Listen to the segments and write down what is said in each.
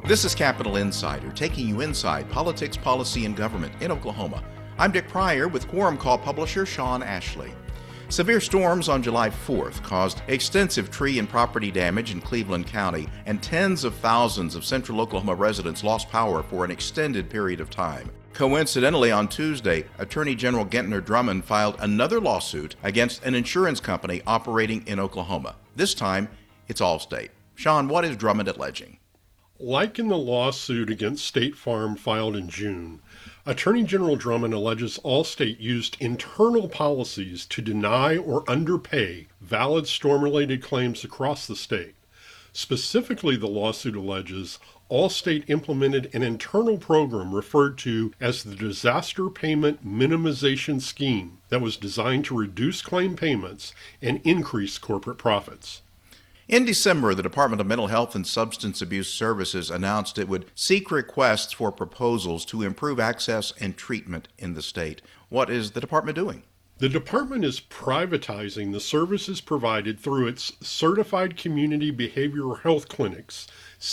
This is Capital Insider, taking you inside politics, policy, and government in Oklahoma. I'm Dick Pryor with Quorum Call publisher Sean Ashley. Severe storms on July 4th caused extensive tree and property damage in Cleveland County, and tens of thousands of central Oklahoma residents lost power for an extended period of time. Coincidentally, on Tuesday, Attorney General Gentner Drummond filed another lawsuit against an insurance company operating in Oklahoma. This time, it's Allstate. Sean, what is Drummond alleging? Like in the lawsuit against State Farm filed in June, Attorney General Drummond alleges Allstate used internal policies to deny or underpay valid storm-related claims across the state. Specifically, the lawsuit alleges Allstate implemented an internal program referred to as the Disaster Payment Minimization Scheme that was designed to reduce claim payments and increase corporate profits. In December, the Department of Mental Health and Substance Abuse Services announced it would seek requests for proposals to improve access and treatment in the state. What is the department doing? The department is privatizing the services provided through its Certified Community Behavioral Health Clinics,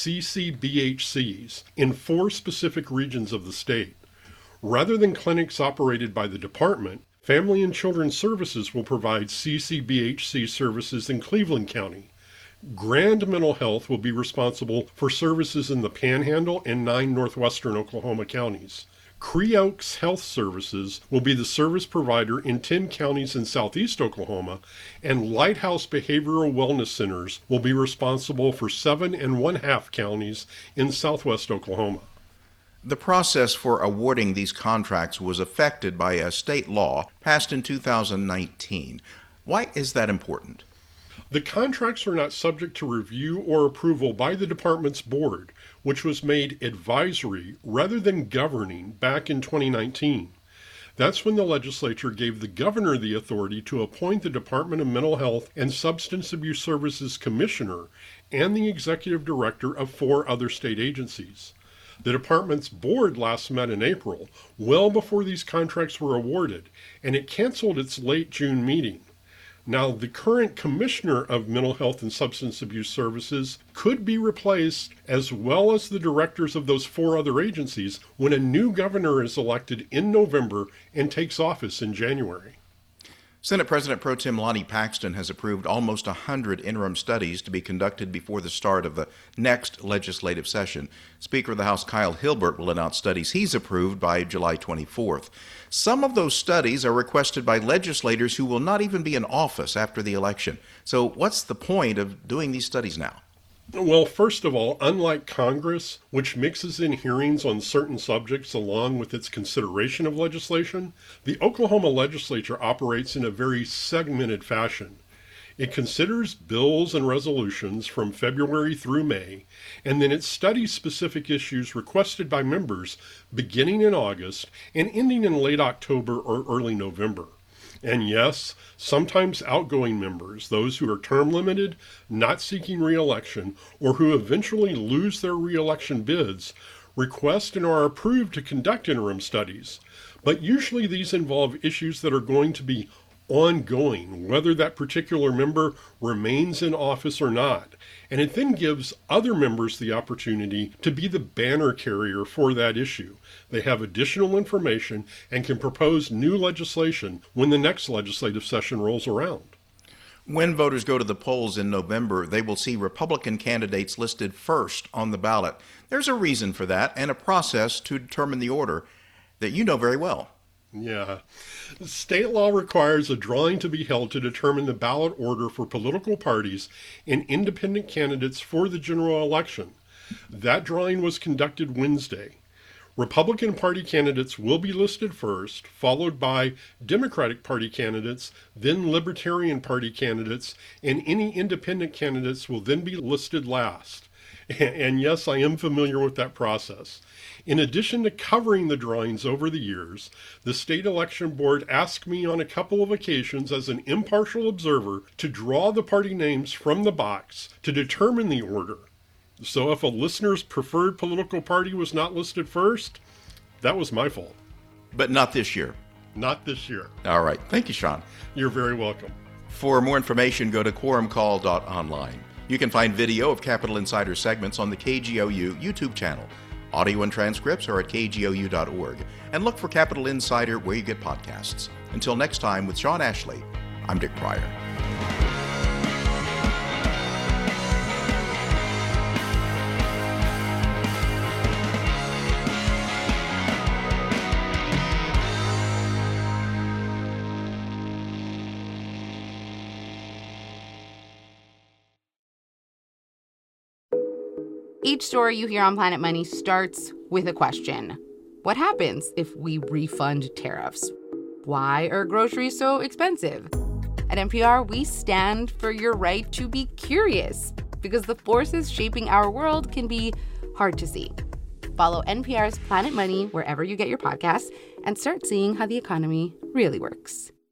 CCBHCs, in 4 specific regions of the state. Rather than clinics operated by the department, Family and Children's Services will provide CCBHC services in Cleveland County. Grand Mental Health will be responsible for services in the Panhandle and 9 northwestern Oklahoma counties. Cree Oaks Health Services will be the service provider in 10 counties in southeast Oklahoma, and Lighthouse Behavioral Wellness Centers will be responsible for 7½ counties in southwest Oklahoma. The process for awarding these contracts was affected by a state law passed in 2019. Why is that important? The contracts are not subject to review or approval by the department's board, which was made advisory rather than governing back in 2019. That's when the legislature gave the governor the authority to appoint the Department of Mental Health and Substance Abuse Services Commissioner and the executive director of 4 other state agencies. The department's board last met in April, well before these contracts were awarded, and it canceled its late June meeting. Now, the current Commissioner of Mental Health and Substance Abuse Services could be replaced, as well as the directors of those 4 other agencies, when a new governor is elected in November and takes office in January. Senate President Pro Tem Lonnie Paxton has approved almost 100 interim studies to be conducted before the start of the next legislative session. Speaker of the House Kyle Hilbert will announce studies he's approved by July 24th. Some of those studies are requested by legislators who will not even be in office after the election. So what's the point of doing these studies now? Well, first of all, unlike Congress, which mixes in hearings on certain subjects along with its consideration of legislation, the Oklahoma legislature operates in a very segmented fashion. It considers bills and resolutions from February through May, and then it studies specific issues requested by members beginning in August and ending in late October or early November. And yes, sometimes outgoing members, those who are term limited, not seeking re-election, or who eventually lose their re-election bids, request and are approved to conduct interim studies. But usually these involve issues that are going to be ongoing, whether that particular member remains in office or not. And it then gives other members the opportunity to be the banner carrier for that issue. They have additional information and can propose new legislation when the next legislative session rolls around. When voters go to the polls in November, they will see Republican candidates listed first on the ballot. There's a reason for that and a process to determine the order that you know very well. Yeah. State law requires a drawing to be held to determine the ballot order for political parties and independent candidates for the general election. That drawing was conducted Wednesday. Republican Party candidates will be listed first, followed by Democratic Party candidates, then Libertarian Party candidates, and any independent candidates will then be listed last. And yes, I am familiar with that process. In addition to covering the drawings over the years, the state election board asked me on a couple of occasions as an impartial observer to draw the party names from the box to determine the order. So if a listener's preferred political party was not listed first, that was my fault. But not this year. Not this year. All right. Thank you, Sean. You're very welcome. For more information, go to quorumcall.online. You can find video of Capital Insider segments on the KGOU YouTube channel. Audio and transcripts are at kgou.org. And look for Capital Insider where you get podcasts. Until next time, with Sean Ashley, I'm Dick Pryor. Each story you hear on Planet Money starts with a question. What happens if we refund tariffs? Why are groceries so expensive? At NPR, we stand for your right to be curious because the forces shaping our world can be hard to see. Follow NPR's Planet Money wherever you get your podcasts and start seeing how the economy really works.